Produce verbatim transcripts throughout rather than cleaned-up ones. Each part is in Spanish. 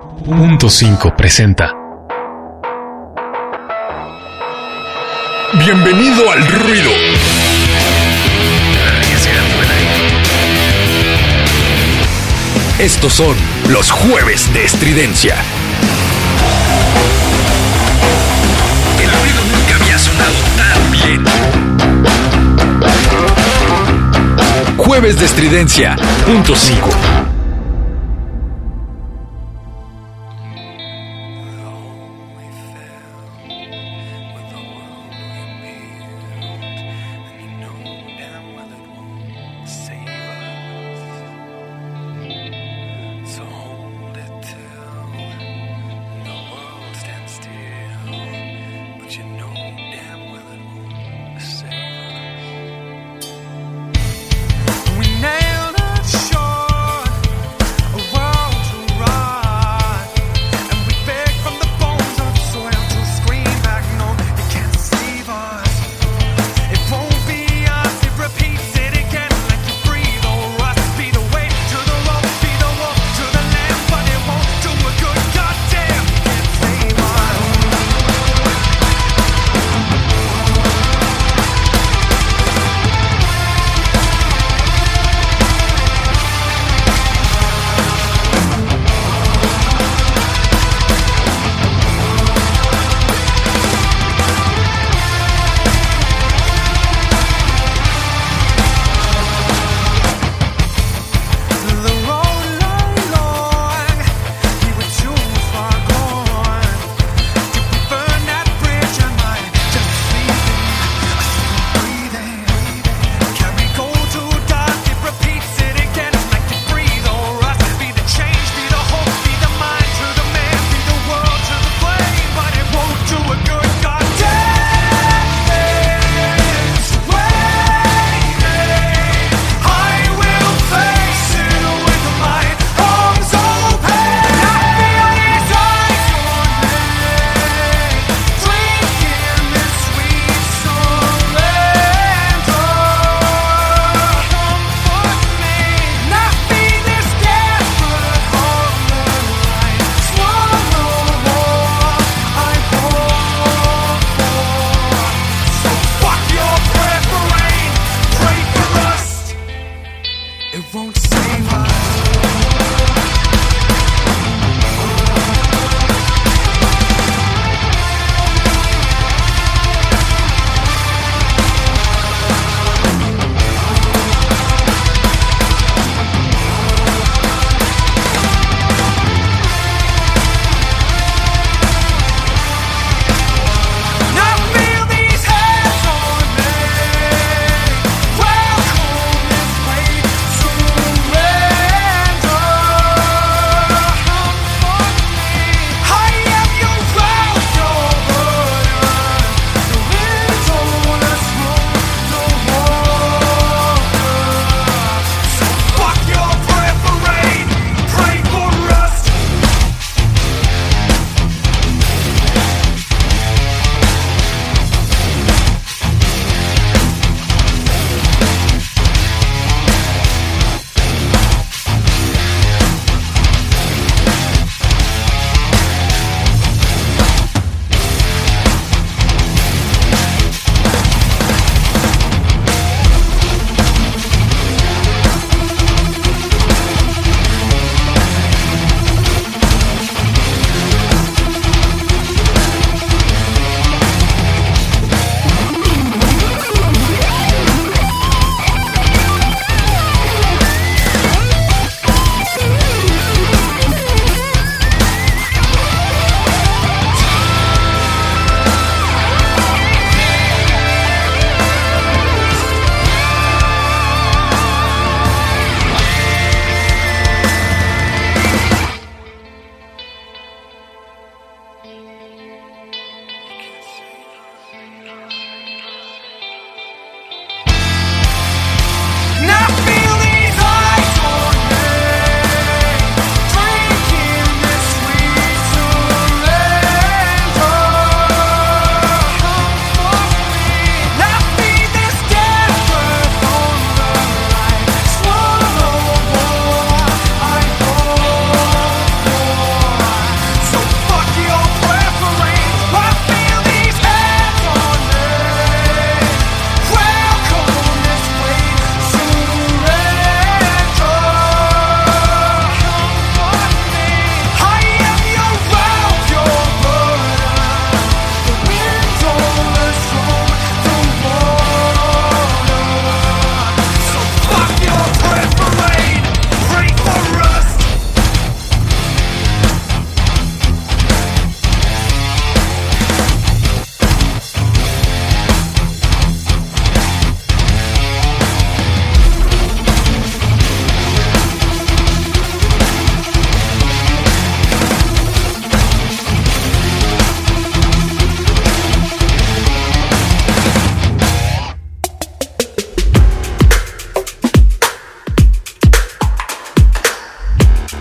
Punto cinco presenta. Bienvenido al ruido. Estos son los jueves de estridencia. El ruido nunca había sonado tan bien. Jueves de estridencia, punto cinco.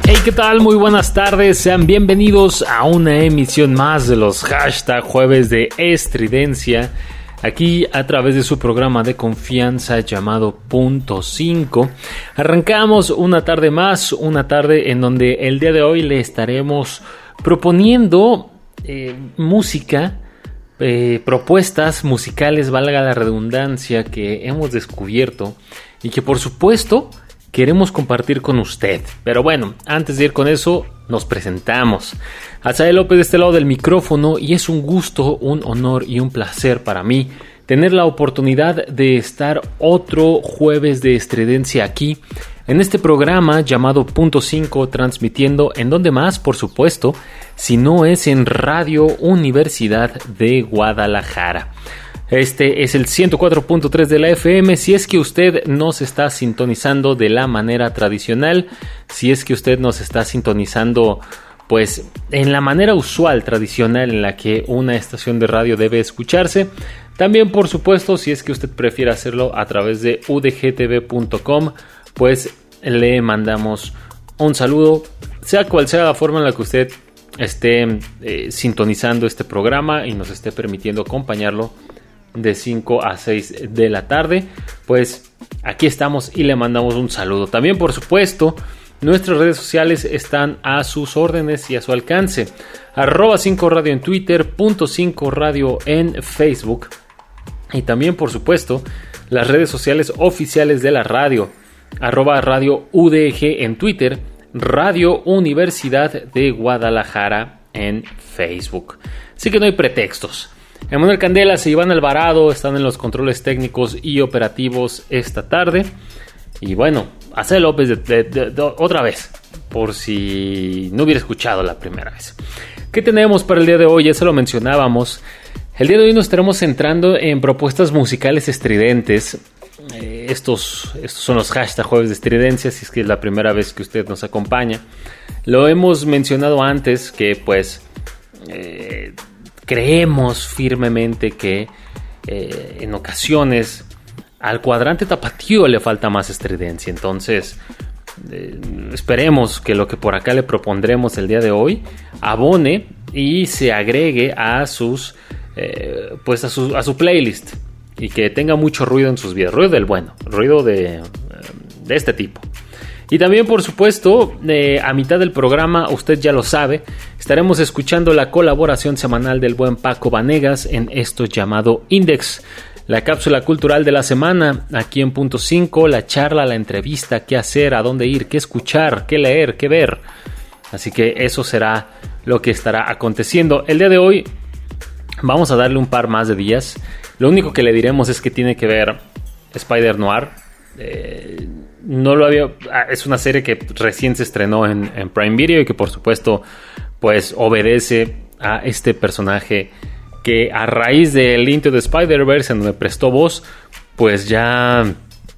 Hey, ¿qué tal? Muy buenas tardes, sean bienvenidos a una emisión más de los hashtag Jueves de Estridencia, aquí a través de su programa de confianza llamado Punto cinco. Arrancamos una tarde más, una tarde en donde el día de hoy le estaremos proponiendo eh, música, eh, propuestas musicales, valga la redundancia, que hemos descubierto y que por supuesto queremos compartir con usted. Pero bueno, antes de ir con eso, nos presentamos. Azael López de este lado del micrófono, y es un gusto, un honor y un placer para mí tener la oportunidad de estar otro jueves de estridencia aquí, en este programa llamado Punto cinco, transmitiendo en donde más, por supuesto, si no es en Radio Universidad de Guadalajara. Este es el ciento cuatro punto tres de la F M, si es que usted nos está sintonizando de la manera tradicional, si es que usted nos está sintonizando pues en la manera usual, tradicional, en la que una estación de radio debe escucharse. También, por supuesto, si es que usted prefiere hacerlo a través de u d g t v punto com, pues le mandamos un saludo, sea cual sea la forma en la que usted esté eh, sintonizando este programa y nos esté permitiendo acompañarlo de cinco a seis de la tarde, pues aquí estamos y le mandamos un saludo. También, por supuesto, nuestras redes sociales están a sus órdenes y a su alcance. Arroba cinco radio en Twitter, punto cinco radio en Facebook. Y también, por supuesto, las redes sociales oficiales de la radio. Arroba Radio U D G en Twitter, Radio Universidad de Guadalajara en Facebook. Así que no hay pretextos. Emanuel Candelas e Iván Alvarado están en los controles técnicos y operativos esta tarde. Y bueno, Azael López de, de, de, de, otra vez, por si no hubiera escuchado la primera vez. ¿Qué tenemos para el día de hoy? Ya se lo mencionábamos. El día de hoy nos estaremos centrando en propuestas musicales estridentes. Eh, estos, estos son los hashtag Jueves de Estridencia, si es que es la primera vez que usted nos acompaña. Lo hemos mencionado antes que pues... Eh, Creemos firmemente que eh, en ocasiones al cuadrante tapatío le falta más estridencia. Entonces eh, esperemos que lo que por acá le propondremos el día de hoy abone y se agregue a sus eh, pues a su, a su playlist, y que tenga mucho ruido en sus vidas, ruido del bueno, ruido de, de este tipo. Y también, por supuesto, eh, a mitad del programa, usted ya lo sabe, estaremos escuchando la colaboración semanal del buen Paco Vanegas en esto llamado Index, la cápsula cultural de la semana, aquí en Punto cinco, la charla, la entrevista, qué hacer, a dónde ir, qué escuchar, qué leer, qué ver. Así que eso será lo que estará aconteciendo. El día de hoy vamos a darle un par más de días. Lo único que le diremos es que tiene que ver Spider-Noir. Eh... No lo había. Es una serie que recién se estrenó en, en Prime Video y que por supuesto pues obedece a este personaje que a raíz del Into the Spider-Verse, en donde prestó voz, pues ya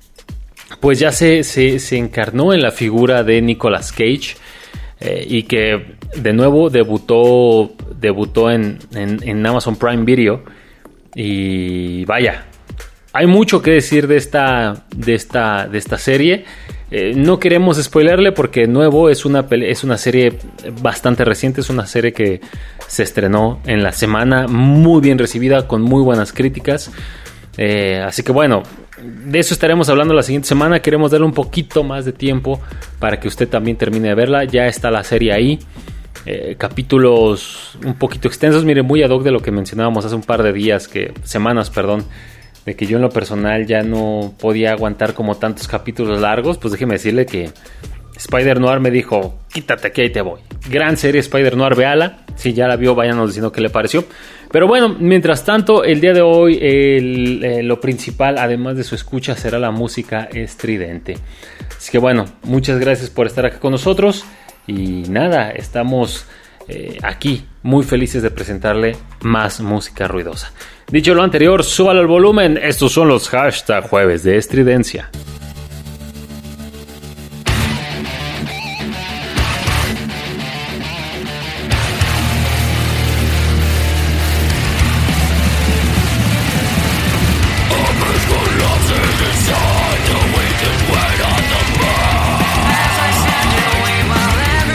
pues ya se, se, se encarnó en la figura de Nicolas Cage, eh, y que de nuevo debutó debutó en, en, en Amazon Prime Video. Y vaya, hay mucho que decir de esta, de esta, de esta serie. Eh, no queremos spoilerle porque de nuevo es una, es una serie bastante reciente. Es una serie que se estrenó en la semana, muy bien recibida, con muy buenas críticas. Eh, así que bueno, de eso estaremos hablando la siguiente semana. Queremos darle un poquito más de tiempo para que usted también termine de verla. Ya está la serie ahí. Eh, capítulos un poquito extensos. Mire, muy ad hoc de lo que mencionábamos hace un par de días, que semanas, perdón. De que yo en lo personal ya no podía aguantar como tantos capítulos largos. Pues déjeme decirle que Spider-Noir me dijo, quítate aquí, ahí te voy. Gran serie Spider-Noir, véala. Si ya la vio, váyanos diciendo qué le pareció. Pero bueno, mientras tanto, el día de hoy el, eh, lo principal, además de su escucha, será la música estridente. Así que bueno, muchas gracias por estar aquí con nosotros. Y nada, estamos eh, aquí muy felices de presentarle más música ruidosa. Dicho lo anterior, súbalo al volumen. Estos son los hashtag Jueves de Estridencia. As I stand away while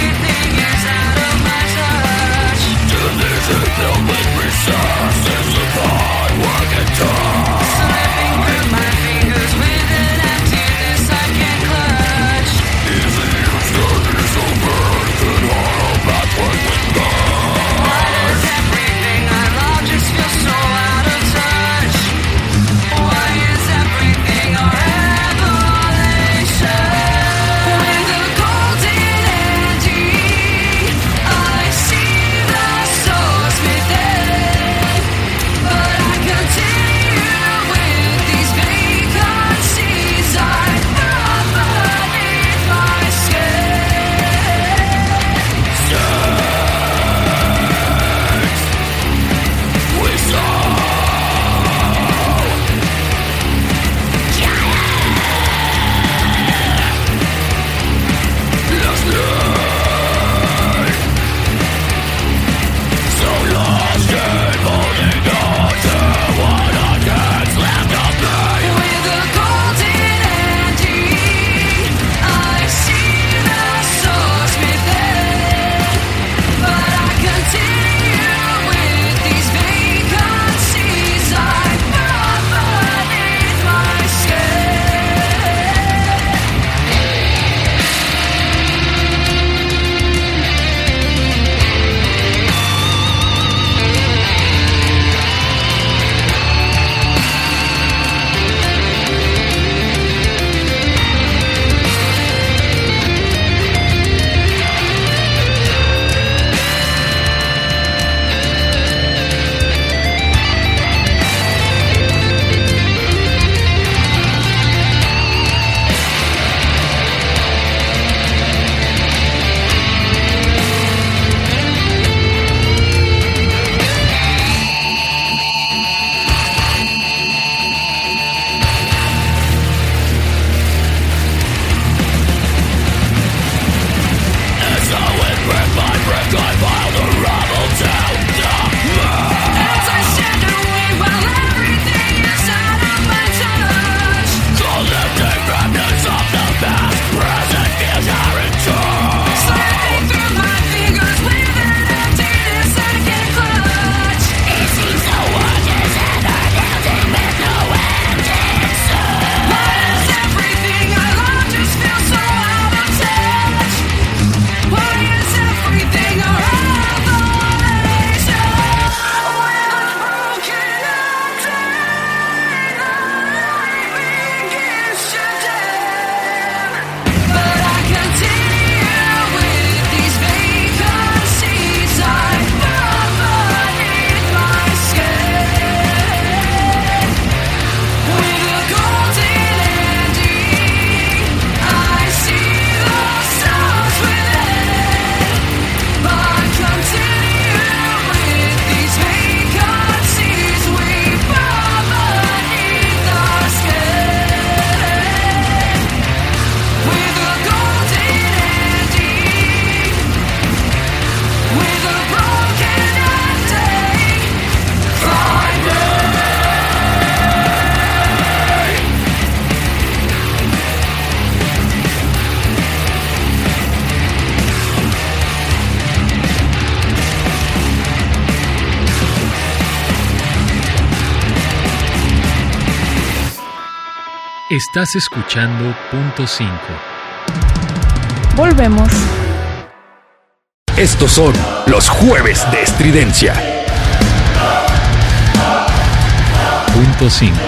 Estás escuchando Punto cinco. Volvemos. Estos son los jueves de estridencia. Punto cinco.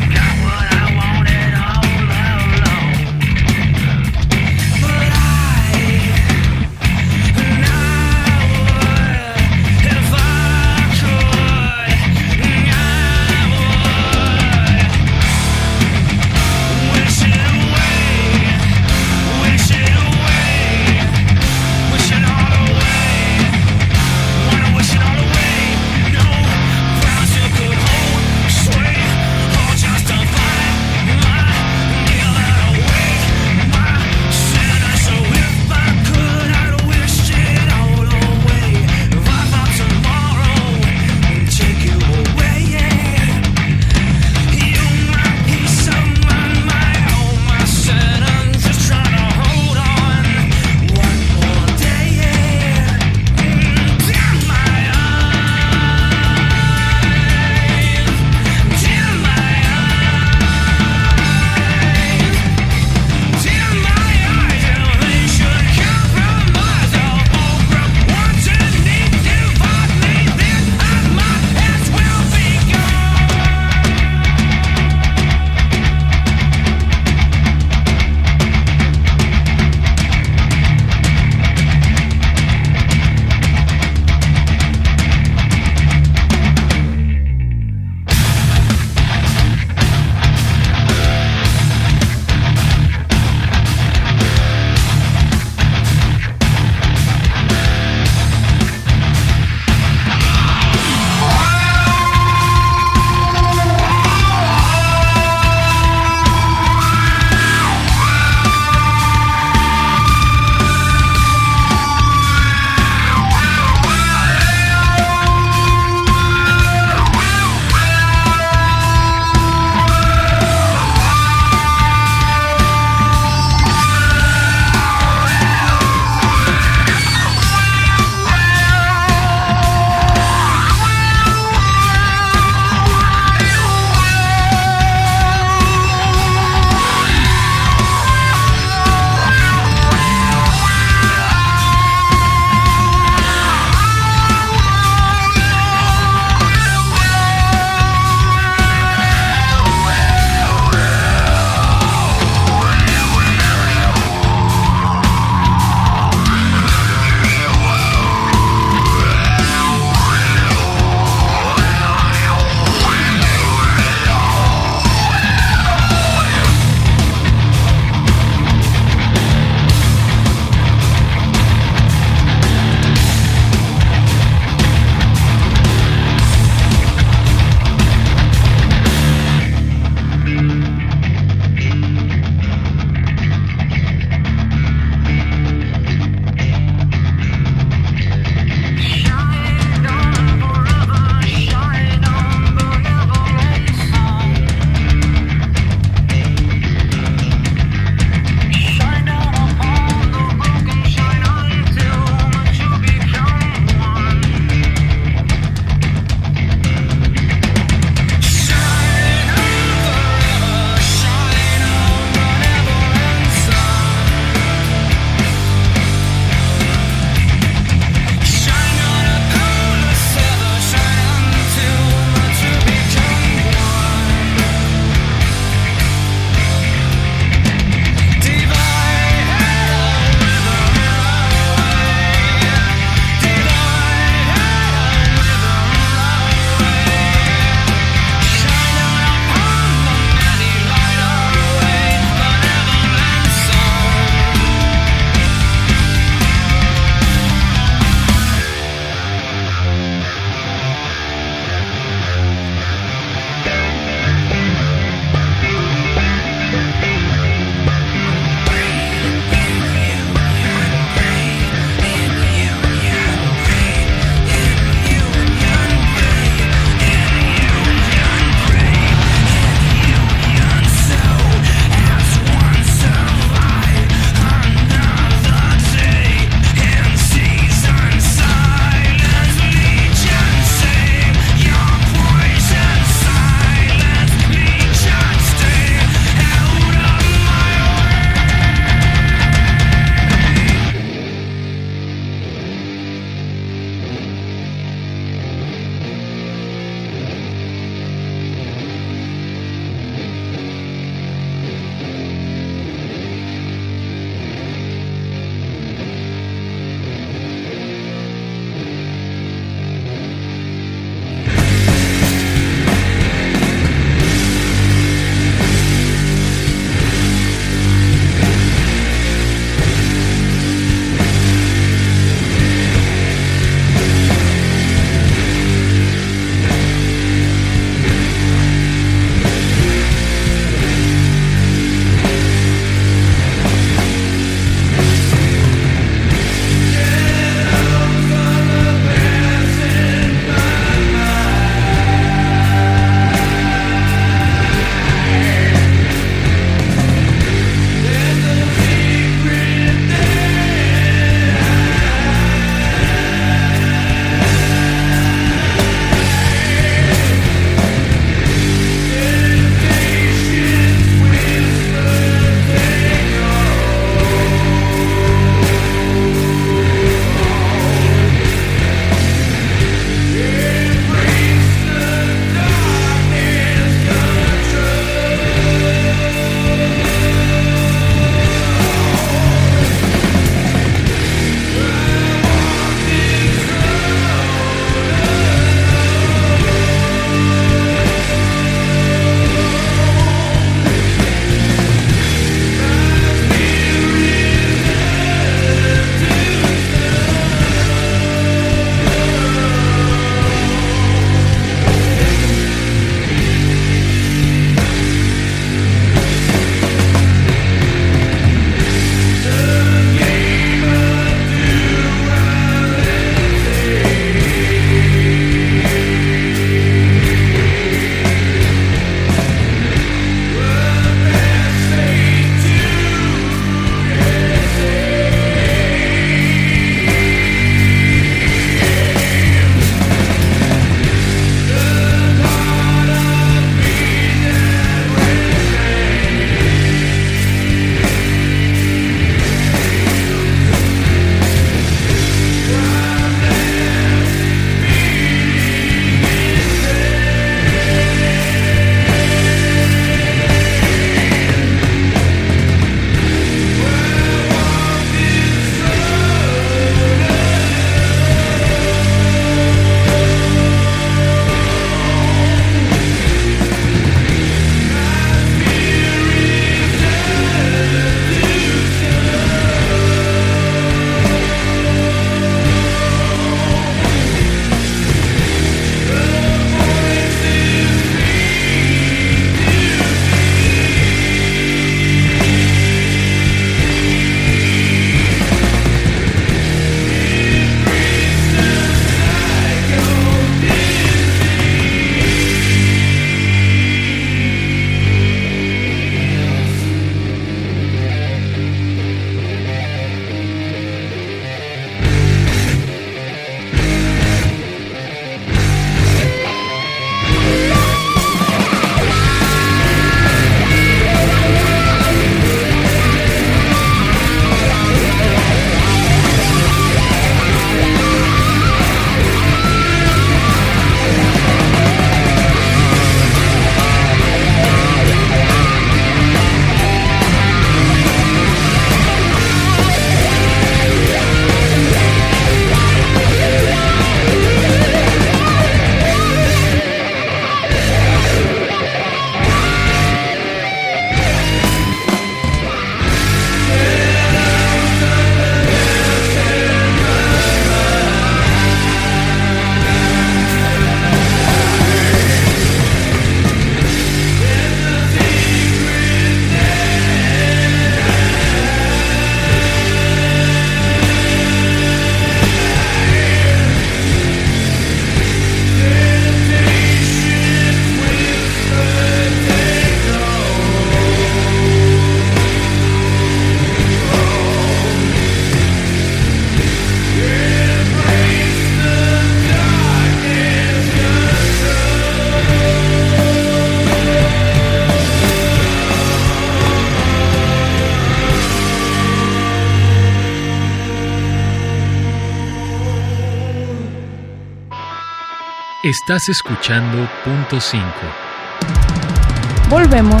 Estás escuchando Punto cinco. Volvemos.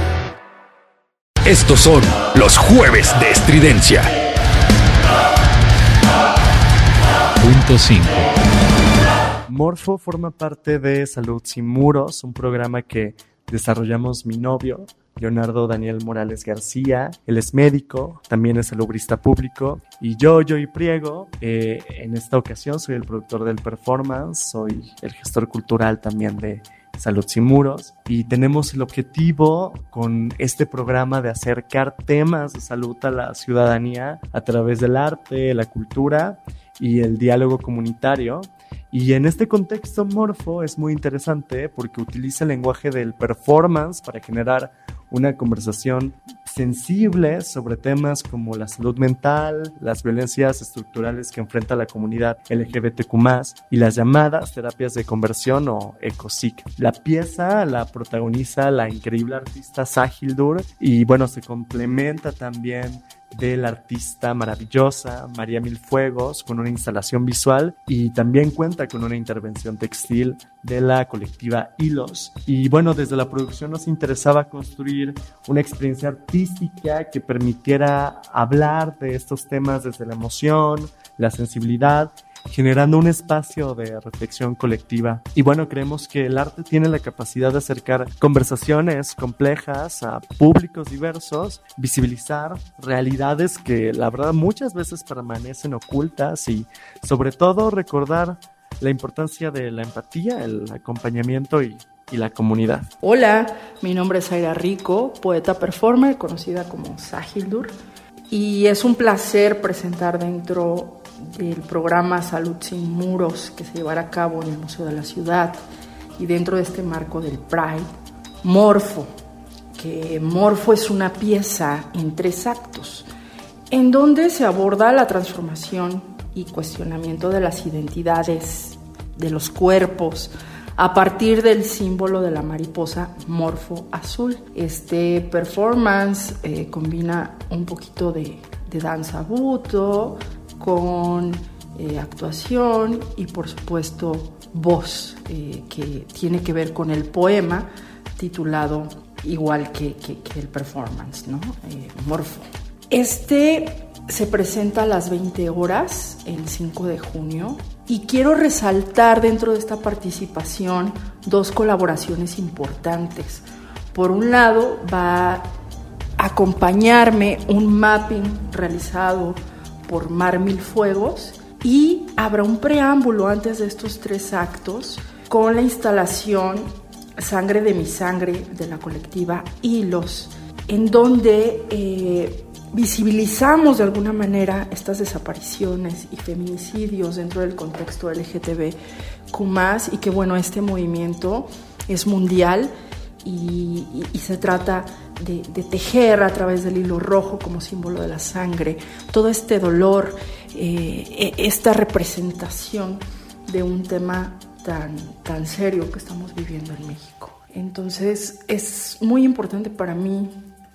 Estos son los jueves de estridencia. Punto cinco. Morfo forma parte de Salud Sin Muros, un programa que desarrollamos mi novio, Leonardo Daniel Morales García. Él es médico, también es salubrista público. Y yo, Joey Priego, eh, en esta ocasión soy el productor del performance, soy el gestor cultural también de Salud Sin Muros. Y tenemos el objetivo con este programa de acercar temas de salud a la ciudadanía a través del arte, la cultura y el diálogo comunitario. Y en este contexto, Morfo es muy interesante porque utiliza el lenguaje del performance para generar una conversación sensible sobre temas como la salud mental, las violencias estructurales que enfrenta la comunidad L G B T Q más, y las llamadas terapias de conversión o ECOSIC. La pieza la protagoniza la increíble artista Sahildur y bueno, se complementa también de la artista maravillosa María Milfuegos con una instalación visual, y también cuenta con una intervención textil de la colectiva Hilos. Y bueno, desde la producción nos interesaba construir una experiencia artística que permitiera hablar de estos temas desde la emoción, la sensibilidad, generando un espacio de reflexión colectiva. Y bueno, creemos que el arte tiene la capacidad de acercar conversaciones complejas a públicos diversos, visibilizar realidades que la verdad muchas veces permanecen ocultas y sobre todo recordar la importancia de la empatía, el acompañamiento y, y la comunidad. Hola, mi nombre es Zaira Rico, poeta performer, conocida como Sahildur, y es un placer presentar dentro del programa Salud Sin Muros que se llevará a cabo en el Museo de la Ciudad y dentro de este marco del Pride, Morfo, que Morfo es una pieza en tres actos, en donde se aborda la transformación y cuestionamiento de las identidades, de los cuerpos, a partir del símbolo de la mariposa morfo azul. Este performance eh, combina un poquito de, de danza buto con eh, actuación y por supuesto voz, eh, que tiene que ver con el poema titulado igual que, que, que el performance, ¿no? Eh, Morfo. Este se presenta a las veinte horas el cinco de junio y quiero resaltar dentro de esta participación dos colaboraciones importantes. Por un lado va a acompañarme un mapping realizado por Mar Milfuegos y habrá un preámbulo antes de estos tres actos con la instalación Sangre de mi sangre de la colectiva Hilos, en donde eh, visibilizamos de alguna manera estas desapariciones y feminicidios dentro del contexto L G B T Q más, y que bueno, este movimiento es mundial y, y, y se trata de, de tejer a través del hilo rojo como símbolo de la sangre todo este dolor, eh, esta representación de un tema tan, tan serio que estamos viviendo en México. Entonces es muy importante para mí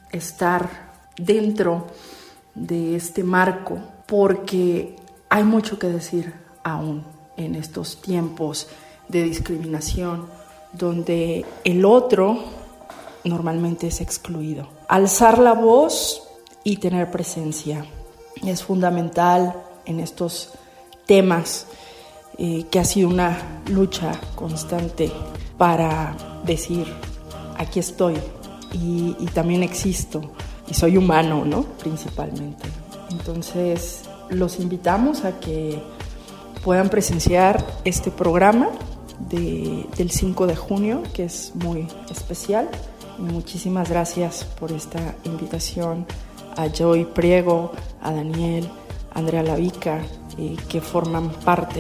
estar dentro de este marco porque hay mucho que decir aún en estos tiempos de discriminación donde el otro normalmente es excluido. Alzar la voz y tener presencia es fundamental en estos temas, eh, que ha sido una lucha constante para decir aquí estoy y, y también existo y soy humano, ¿no? Principalmente. Entonces los invitamos a que puedan presenciar este programa de, del cinco de junio, que es muy especial. Y muchísimas gracias por esta invitación a Joey Priego, a Daniel, a Andrea Lavica, eh, que forman parte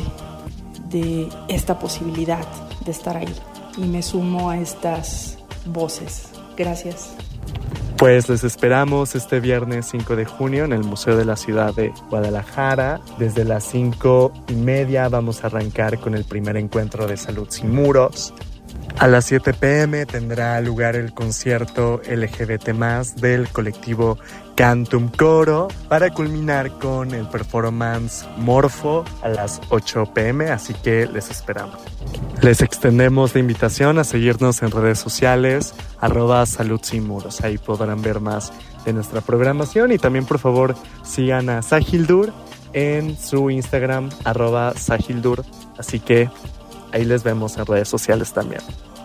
de esta posibilidad de estar ahí. Y me sumo a estas voces. Gracias. Pues les esperamos este viernes cinco de junio en el Museo de la Ciudad de Guadalajara. Desde las cinco y media vamos a arrancar con el primer encuentro de Salud Sin Muros. A las siete pm tendrá lugar el concierto L G B T más del colectivo Cantum Coro para culminar con el performance Morfo a las ocho pm, así que les esperamos. Les extendemos la invitación a seguirnos en redes sociales, arroba Salud Sin Muros. Ahí podrán ver más de nuestra programación y también, por favor, sigan a Sahildur en su Instagram, arroba Sahildur. Así que ahí les vemos en redes sociales también.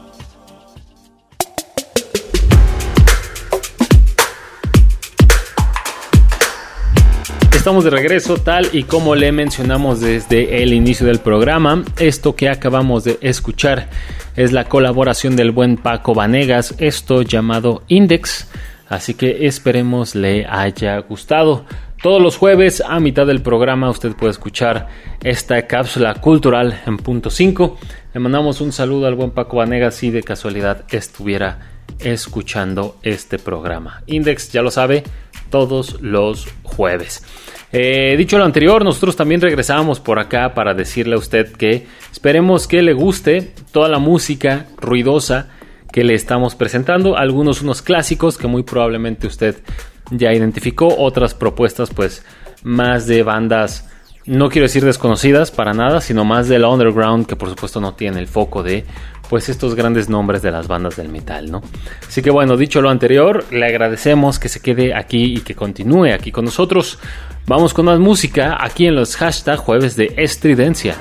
Estamos de regreso, tal y como le mencionamos desde el inicio del programa. Esto que acabamos de escuchar es la colaboración del buen Paco Vanegas, esto llamado Index, así que esperemos le haya gustado. Todos los jueves a mitad del programa usted puede escuchar esta cápsula cultural en punto cinco. Le mandamos un saludo al buen Paco Vanegas si de casualidad estuviera escuchando este programa. Index, ya lo sabe, todos los jueves. Eh, dicho lo anterior, nosotros también regresamos por acá para decirle a usted que esperemos que le guste toda la música ruidosa que le estamos presentando. Algunos unos clásicos que muy probablemente usted ya identificó, otras propuestas pues más de bandas, no quiero decir desconocidas para nada, sino más de la underground, que por supuesto no tiene el foco de pues estos grandes nombres de las bandas del metal, ¿no? Así que bueno, dicho lo anterior, le agradecemos que se quede aquí y que continúe aquí con nosotros. Vamos con más música aquí en los hashtag jueves de Estridencia.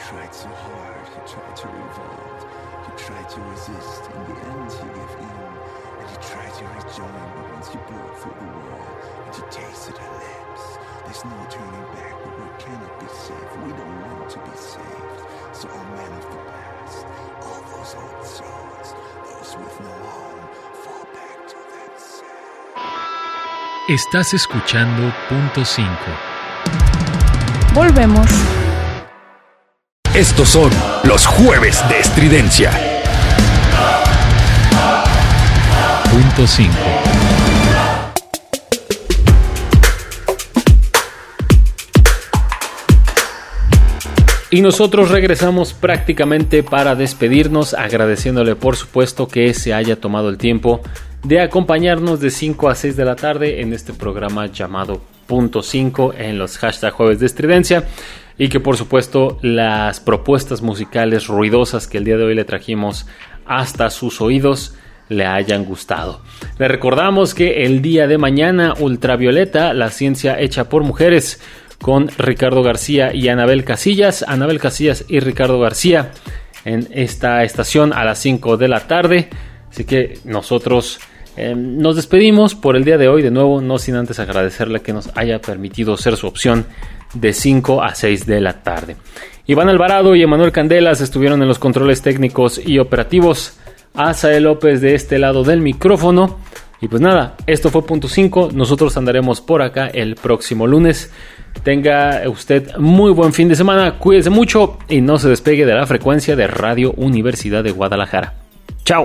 tried so hard, he tried to revolt, he tried to resist, in the end he gave in, and he tried to rejoin, but once he broke through the wall, and he tasted her lips, there's no turning back, but we cannot be safe, we don't want to be saved, so all men of the past, all those old souls, those with no home, fall back to that sand. Estás escuchando Punto cinco. Volvemos. Estos son los jueves de estridencia. Punto cinco. Y nosotros regresamos prácticamente para despedirnos, agradeciéndole por supuesto que se haya tomado el tiempo de acompañarnos de cinco a seis de la tarde en este programa llamado Punto cinco en los hashtag jueves de estridencia, y que por supuesto las propuestas musicales ruidosas que el día de hoy le trajimos hasta sus oídos le hayan gustado. Le recordamos que el día de mañana Ultravioleta, la ciencia hecha por mujeres, con Ricardo García y Anabel Casillas, Anabel Casillas y Ricardo García en esta estación a las cinco de la tarde. Así que nosotros eh, nos despedimos por el día de hoy, de nuevo, no sin antes agradecerle que nos haya permitido ser su opción de cinco a seis de la tarde. Iván Alvarado y Emanuel Candelas estuvieron en los controles técnicos y operativos. Azael López de este lado del micrófono. Y pues nada, esto fue Punto cinco. Nosotros andaremos por acá el próximo lunes. Tenga usted muy buen fin de semana, cuídese mucho y no se despegue de la frecuencia de Radio Universidad de Guadalajara. Chao.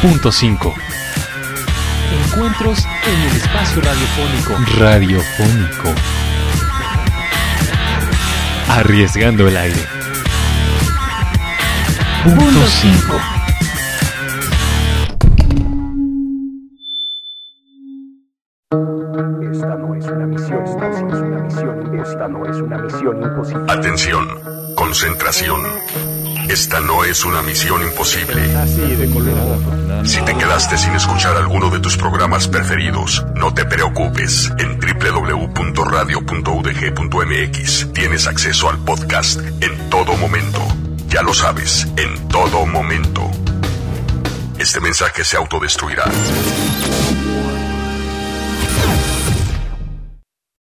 punto cinco. Encuentros en el espacio radiofónico. Radiofónico. Arriesgando el aire. Punto cinco. Esta no es una misión, esta no es una misión, esta no es una misión imposible. Atención, concentración. Esta no es una misión imposible. Si te quedaste sin escuchar alguno de tus programas preferidos, no te preocupes. En doble u doble u doble u punto radio punto u d g punto m x tienes acceso al podcast en todo momento. Ya lo sabes, en todo momento. Este mensaje se autodestruirá.